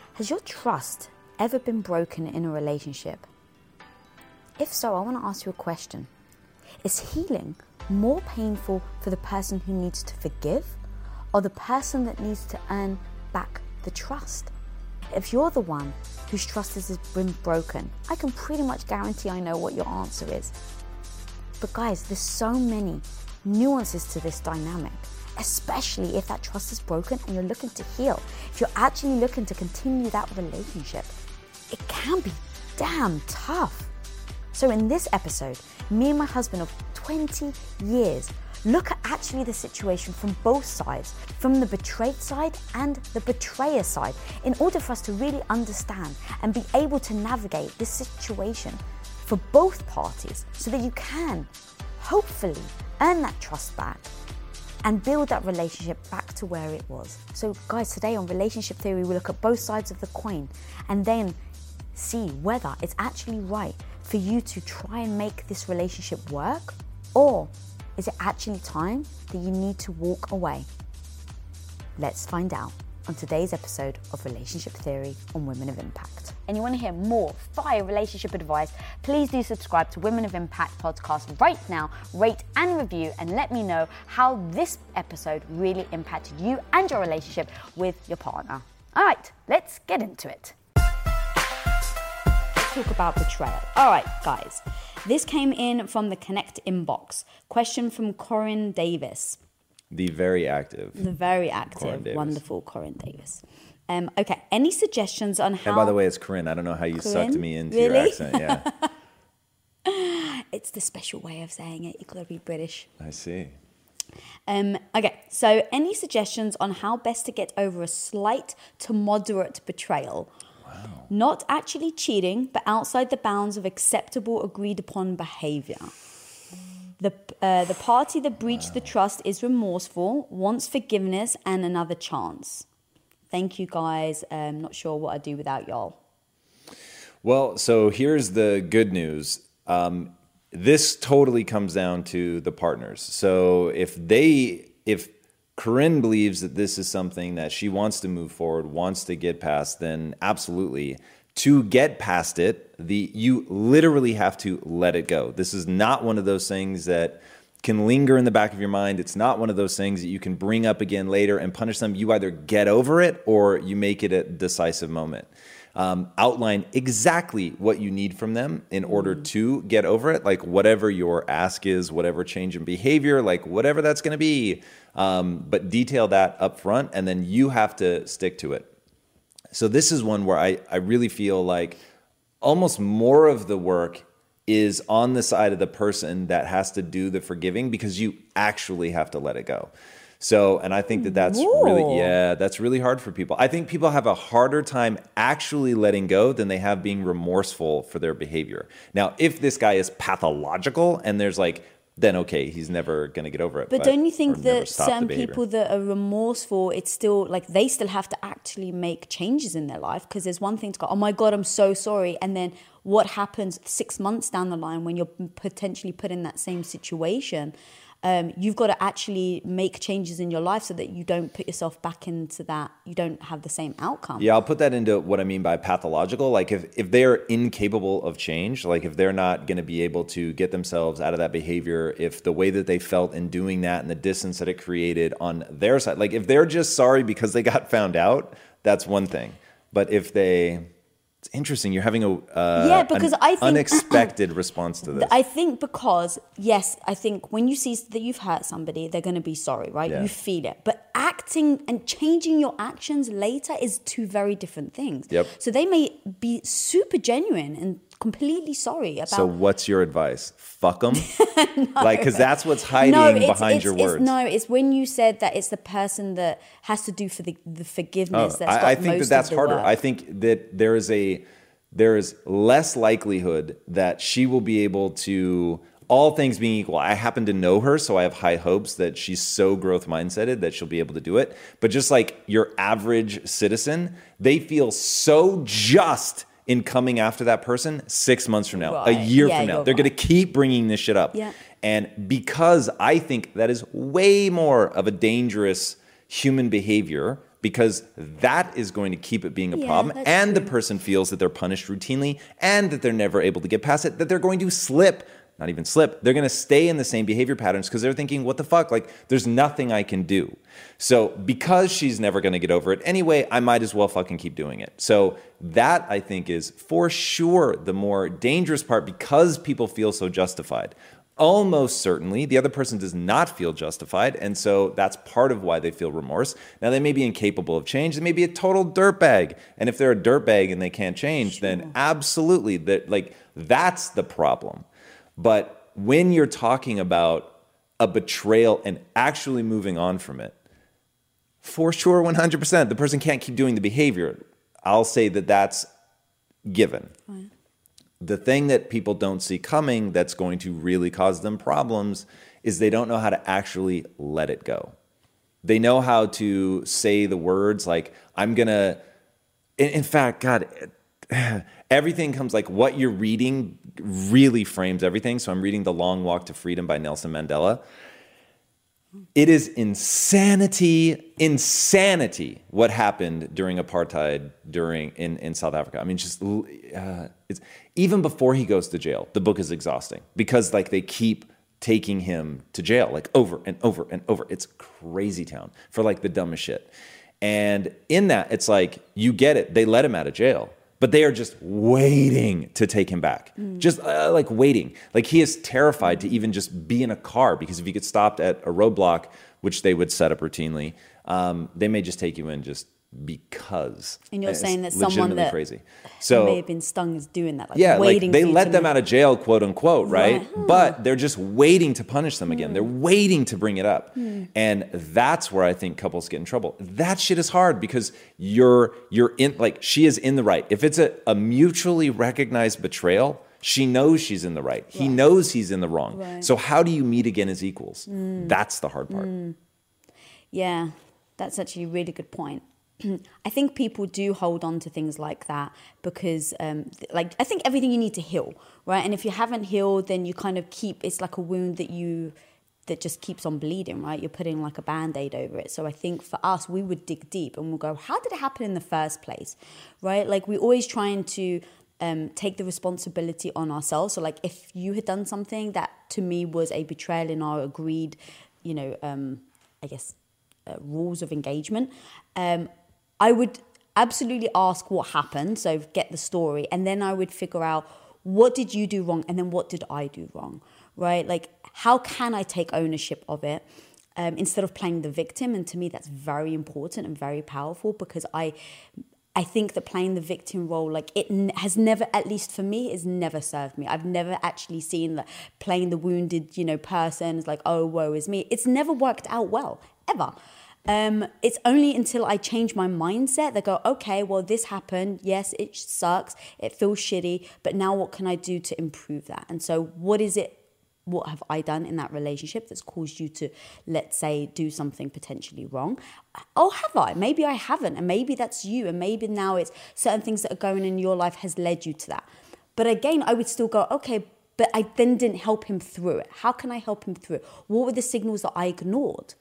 Has your trust ever been broken in a relationship? If so, I want to ask you a question. Is healing more painful for the person who needs to forgive or the person that needs to earn back the trust? If you're the one whose trust has been broken, I can pretty much guarantee I know what your answer is. But guys, there's so many nuances to this dynamic, especially if that trust is broken and you're looking to heal. If you're actually looking to continue that relationship, it can be damn tough. So in this episode, me and my husband of 20 years look at actually the situation from both sides, from the betrayed side and the betrayer side, in order for us to really understand and be able to navigate this situation for both parties so that you can hopefully earn that trust back and build that relationship back to where it was. So guys, today on Relationship Theory, we look at both sides of the coin and then see whether it's actually right for you to try and make this relationship work, or is it actually time that you need to walk away? Let's find out on today's episode of Relationship Theory on Women of Impact. And you want to hear more fire relationship advice, please do subscribe to Women of Impact podcast right now, rate and review, and let me know how this episode really impacted you and your relationship with your partner. All right, let's get into it. Talk about betrayal. All right, guys, this came in from the Connect inbox. Question from Corinne Davis. The very active, wonderful Corinne Davis. Okay, any suggestions on how... And by the way, it's Corinne. I don't know how you Corinne? sucked me into Really? your accent. Yeah. It's the special way of saying it. You've got to be British. I see. Okay, so any suggestions on how best to get over a slight to moderate betrayal? Wow. Not actually cheating, but outside the bounds of acceptable, agreed-upon behavior. The party that breached the trust is remorseful, wants forgiveness and another chance. Thank you, guys. Not sure what I'd do without y'all. Well, so here's the good news. This totally comes down to the partners. So if Corinne believes that this is something that she wants to move forward, wants to get past, then absolutely. To get past it, you literally have to let it go. This is not one of those things that can linger in the back of your mind. It's not one of those things that you can bring up again later and punish them. You either get over it or you make it a decisive moment. Outline exactly what you need from them in order to get over it, like whatever your ask is, whatever change in behavior, like whatever that's going to be. But detail that up front, and then you have to stick to it. So this is one where I really feel like almost more of the work is on the side of the person that has to do the forgiving, because you actually have to let it go. So, and I think that's really hard for people. I think people have a harder time actually letting go than they have being remorseful for their behavior. Now, if this guy is pathological and there's then okay, he's never going to get over it. But don't you think that certain people that are remorseful, it's still they still have to actually make changes in their life? Because there's one thing to go, oh my God, I'm so sorry. And then what happens 6 months down the line when you're potentially put in that same situation? You've got to actually make changes in your life so that you don't put yourself back into that, you don't have the same outcome. Yeah, I'll put that into what I mean by pathological. Like if they're incapable of change, like if they're not going to be able to get themselves out of that behavior, if the way that they felt in doing that and the distance that it created on their side, like if they're just sorry because they got found out, that's one thing. But if it's interesting. You're having I think unexpected response to this. I think because, yes, I think when you see that you've hurt somebody, they're going to be sorry, right? Yeah. You feel it. But acting and changing your actions later is two very different things. Yep. So they may be super genuine and completely sorry about... So what's your advice? Fuck them? Because that's what's hiding behind your words. It's when you said that it's the person that has to do for the forgiveness I think that's harder. Work. I think that there is less likelihood that she will be able to, all things being equal, I happen to know her, so I have high hopes that she's so growth mindseted that she'll be able to do it. But just like your average citizen, they feel so just in coming after that person 6 months from now, a year from now. They're going to keep bringing this shit up. Yeah. And because I think that is way more of a dangerous human behavior because that is going to keep it being a problem. And the person feels that they're punished routinely and that they're never able to get past it, that they're going to slip. Not even slip. They're going to stay in the same behavior patterns because they're thinking, what the fuck? Like, there's nothing I can do. So because she's never going to get over it anyway, I might as well fucking keep doing it. So that, I think, is for sure the more dangerous part because people feel so justified. Almost certainly, the other person does not feel justified, and so that's part of why they feel remorse. Now, they may be incapable of change. They may be a total dirtbag. And if they're a dirtbag and they can't change, then absolutely, that's the problem. But when you're talking about a betrayal and actually moving on from it, for sure, 100%, the person can't keep doing the behavior. I'll say that that's given. Fine. The thing that people don't see coming that's going to really cause them problems is they don't know how to actually let it go. They know how to say the words like, I'm going to, in fact, God, everything comes like what you're reading really frames everything. So I'm reading The Long Walk to Freedom by Nelson Mandela. It is insanity what happened during apartheid in South Africa. I mean, just it's even before he goes to jail, the book is exhausting because like they keep taking him to jail like over and over and over. It's crazy town for like the dumbest shit. And in that, it's like, you get it. They let him out of jail. But they are just waiting to take him back. Just like waiting. Like he is terrified to even just be in a car because if he gets stopped at a roadblock, which they would set up routinely, they may just take you in just because. And you're saying that someone that crazy. may have been stung is doing that. Like yeah, waiting like they let them out of jail, quote unquote, right? Huh. But they're just waiting to punish them again. They're waiting to bring it up. And that's where I think couples get in trouble. That shit is hard because you're in, like she is in the right. If it's a mutually recognized betrayal, she knows she's in the right. He knows he's in the wrong. Right. So how do you meet again as equals? That's the hard part. Yeah, that's actually a really good point. I think people do hold on to things like that because, I think everything you need to heal, right? And if you haven't healed, then you kind of keep, it's like a wound that just keeps on bleeding, right? You're putting like a Band-Aid over it. So I think for us, we would dig deep and we'll go, how did it happen in the first place, right? Like we're always trying to take the responsibility on ourselves. So like if you had done something that to me was a betrayal in our agreed, rules of engagement, I would absolutely ask what happened, so get the story, and then I would figure out what did you do wrong and then what did I do wrong, right? Like, how can I take ownership of it instead of playing the victim? And to me, that's very important and very powerful because I think that playing the victim role, like it has never, at least for me, has never served me. I've never actually seen that playing the wounded, person is like, oh, woe is me. It's never worked out well, ever. It's only until I change my mindset that go, okay, well, this happened. Yes, it sucks. It feels shitty. But now what can I do to improve that? And so what have I done in that relationship that's caused you to, let's say, do something potentially wrong? Oh, have I? Maybe I haven't. And maybe that's you. And maybe now it's certain things that are going in your life has led you to that. But again, I would still go, okay, but I then didn't help him through it. How can I help him through it? What were the signals that I ignored?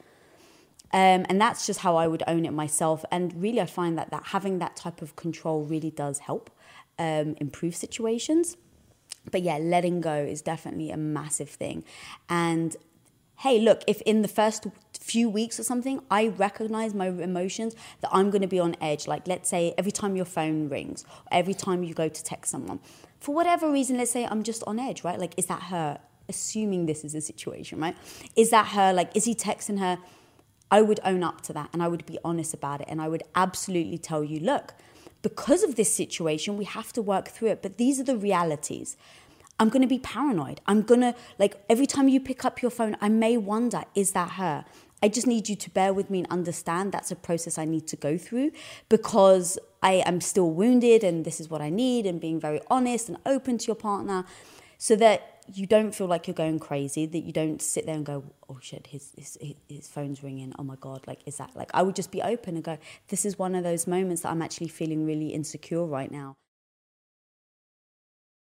And that's just how I would own it myself. And really, I find that having that type of control really does help improve situations. But yeah, letting go is definitely a massive thing. And hey, look, if in the first few weeks or something, I recognize my emotions that I'm going to be on edge. Like, let's say every time your phone rings, or every time you go to text someone, for whatever reason, let's say I'm just on edge, right? Like, is that her? Assuming this is a situation, right? Is that her? Like, is he texting her? I would own up to that and I would be honest about it. And I would absolutely tell you, look, because of this situation, we have to work through it. But these are the realities. I'm going to be paranoid. I'm going to, like, every time you pick up your phone, I may wonder, is that her? I just need you to bear with me and understand that's a process I need to go through because I am still wounded and this is what I need, and being very honest and open to your partner so that you don't feel like you're going crazy, that you don't sit there and go, oh shit, his phone's ringing. Oh my God, like, is that, like, I would just be open and go, this is one of those moments that I'm actually feeling really insecure right now.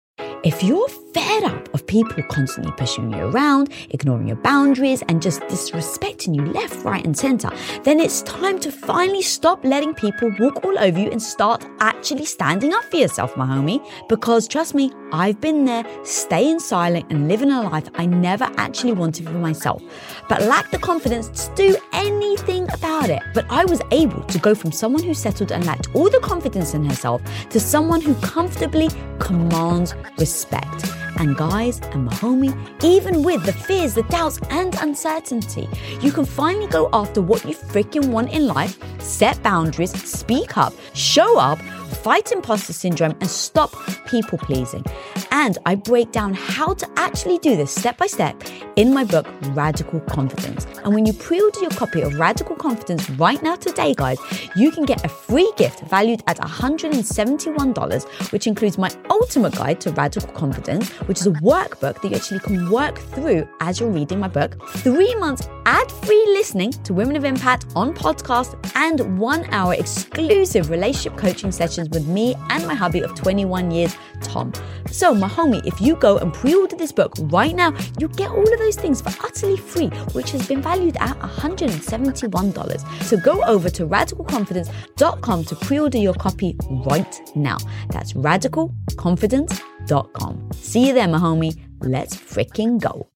If you're fed up of people constantly pushing you around, ignoring your boundaries, and just disrespecting you left, right, and center, then it's time to finally stop letting people walk all over you and start actually standing up for yourself, my homie. Because trust me, I've been there, staying silent and living a life I never actually wanted for myself, but lacked the confidence to do anything about it. But I was able to go from someone who settled and lacked all the confidence in herself to someone who comfortably commands respect. And guys, and my homie, even with the fears, the doubts, and uncertainty, you can finally go after what you freaking want in life, set boundaries, speak up, show up, fight imposter syndrome, and stop people pleasing. And I break down how to actually do this step by step in my book, Radical Confidence. And when you pre-order your copy of Radical Confidence right now today, guys, you can get a free gift valued at $171, which includes my ultimate guide to Radical Confidence, which is a workbook that you actually can work through as you're reading my book, 3 months ad-free listening to Women of Impact on podcast, and 1 hour exclusive relationship coaching sessions with me and my hubby of 21 years, Tom. So my homie, if you go and pre-order this book right now, you get all of those things for utterly free, which has been valued at $171. So go over to radicalconfidence.com to pre-order your copy right now. That's radicalconfidence.com. See you there, my homie. Let's freaking go.